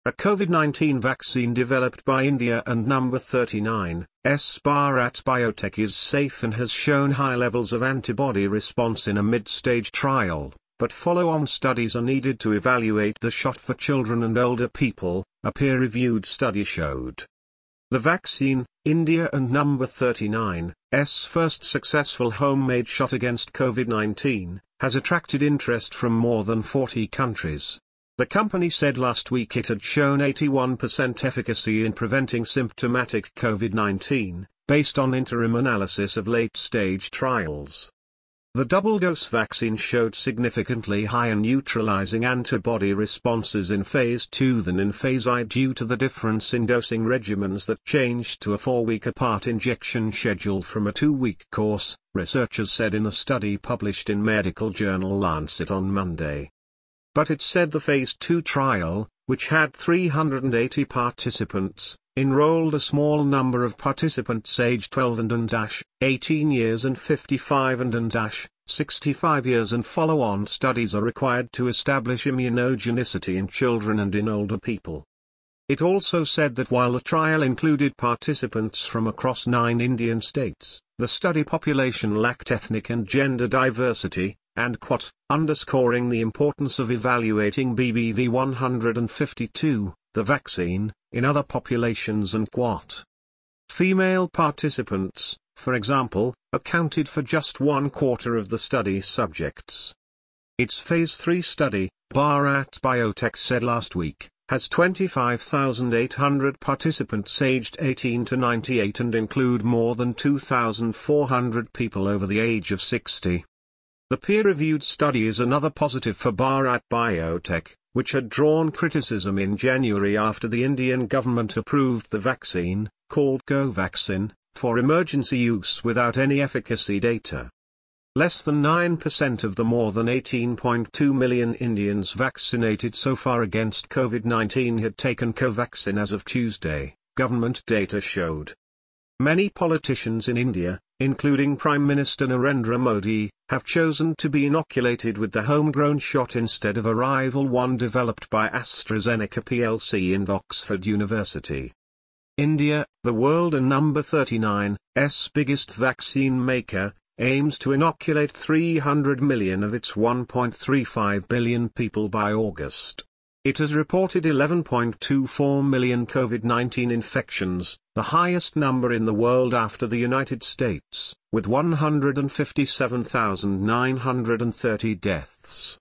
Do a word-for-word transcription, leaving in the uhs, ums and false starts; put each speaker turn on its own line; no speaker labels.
A COVID nineteen vaccine developed by India and number thirty-nine, S Bharat Biotech is safe and has shown high levels of antibody response in a mid-stage trial, but follow-on studies are needed to evaluate the shot for children and older people, a peer-reviewed study showed. The vaccine, India and number thirty-nine, S first successful homemade shot against COVID nineteen, has attracted interest from more than forty countries. The company said last week it had shown eighty-one percent efficacy in preventing symptomatic COVID nineteen, based on interim analysis of late-stage trials. The double-dose vaccine showed significantly higher neutralizing antibody responses in phase two than in phase I due to the difference in dosing regimens that changed to a four-week apart injection schedule from a two-week course, researchers said in a study published in medical journal Lancet on Monday. But it said the phase two trial, which had three hundred eighty participants, enrolled a small number of participants aged twelve and eighteen years and fifty-five and sixty-five years, and follow-on studies are required to establish immunogenicity in children and in older people. It also said that while the trial included participants from across nine Indian states, the study population lacked ethnic and gender diversity, and quote, underscoring the importance of evaluating B B V one fifty-two, the vaccine, in other populations, and quote. Female participants, for example, accounted for just one quarter of the study subjects. Its phase three study, Bharat Biotech said last week, has twenty-five thousand eight hundred participants aged eighteen to ninety-eight and include more than two thousand four hundred people over the age of sixty. The peer-reviewed study is another positive for Bharat Biotech, which had drawn criticism in January after the Indian government approved the vaccine, called Covaxin, for emergency use without any efficacy data. Less than nine percent of the more than eighteen point two million Indians vaccinated so far against COVID nineteen had taken Covaxin as of Tuesday, government data showed. Many politicians in India, including Prime Minister Narendra Modi, have chosen to be inoculated with the homegrown shot instead of a rival one developed by AstraZeneca plc in Oxford University. India, the world and number thirty-nine's biggest vaccine maker, aims to inoculate three hundred million of its one point three five billion people by August. It has reported eleven point two four million COVID nineteen infections, the highest number in the world after the United States, with one hundred fifty-seven thousand nine hundred thirty deaths.